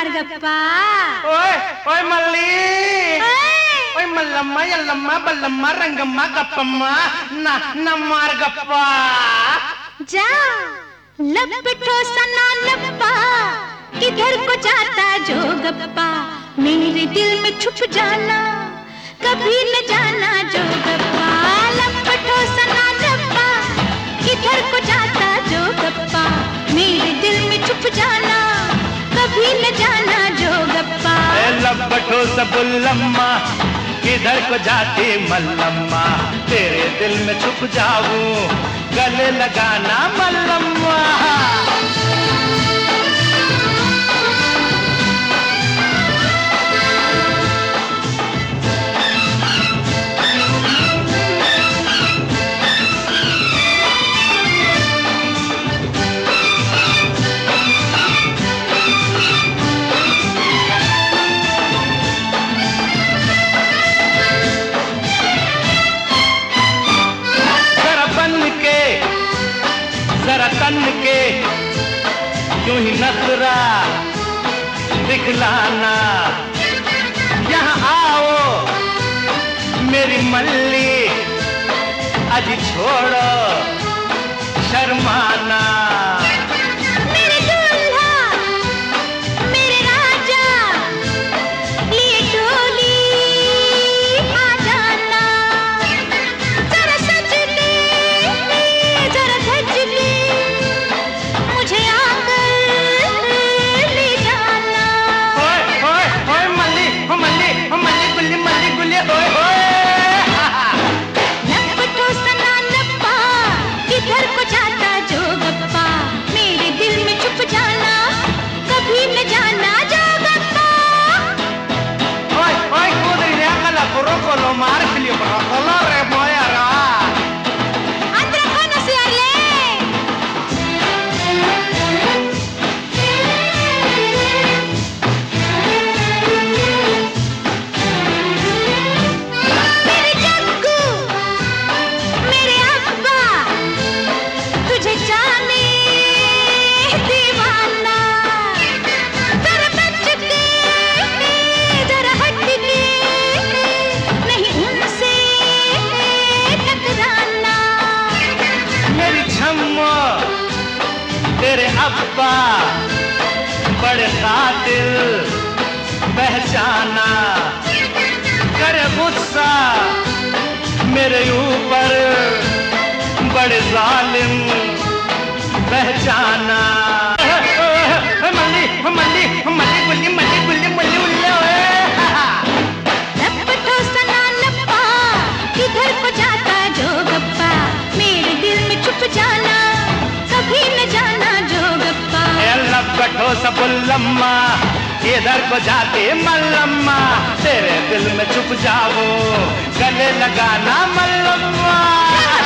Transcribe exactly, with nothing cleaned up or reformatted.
మార్గప్పా ఓయ్ ఓయ్ మల్లి ఓయ్ మల్లమ్మ ఎల్లమ్మ బల్లమ్మ రంగమ్మ గప్పమ్మ నా నా మార్గప్పా जा लपटो सना लप्पा किधर को जाता जो गप्पा मेरे दिल में छुप जाना कभी न जाना जो गप्पा लपटो सना लप्पा किधर को जाता जो गप्पा मेरे दिल में छुप जाना कभी न जाना जो गप्पा लपटो सबुल्लम्मा किधर को जाती मल्लम्मा तेरे दिल में छुप जाऊं गले लगाना मल्लम्मा जरा तन के यूं ही नखरा दिखलाना यहाँ आओ मेरी मल्ली अजी छोड़ो शर्माना मेरे दूल्हा मेरे राजा लिए डोली आ जाना जरा सजने जरा धजने मुझे आकर ले जाना ओए ओए ओए मल्ली ओ मल्ली ओ मल्ली गुल्ली मल्ली गुल्ली ओए ओए लपटो सना लप्पा किधर को जाता जो गप्पा मेरे दिल में छुप जाना कभी न जाना जो गप्पा ओए ओए कूदरी कला करो कलो मार फिलियो कलो रे मोया रा अंदर कौन से आले मेरे जग्गू मेरे अब्बा तुझे जाने दीवाना जरा बच के जरा हट के नहीं उनसे टकराना मेरी छम्मो तेरे अब्बा बड़े कातिल पहचाना करे गुस्सा मेरे ऊपर बड़े जालिम पहचाना मल्ली मल्ली मल्ली गुल्ली मल्ली गुल्ली मल्ली उल्ले ओए लपटो सना लप्पा किधर को जाता जो गप्पा मेरे दिल में छुप जाना कभी न जाना जो गप्पा लपटो सबुल्लम्मा इधर को जाते मल्लम्मा तेरे दिल में छुप जाओ गले लगाना मल्लम्मा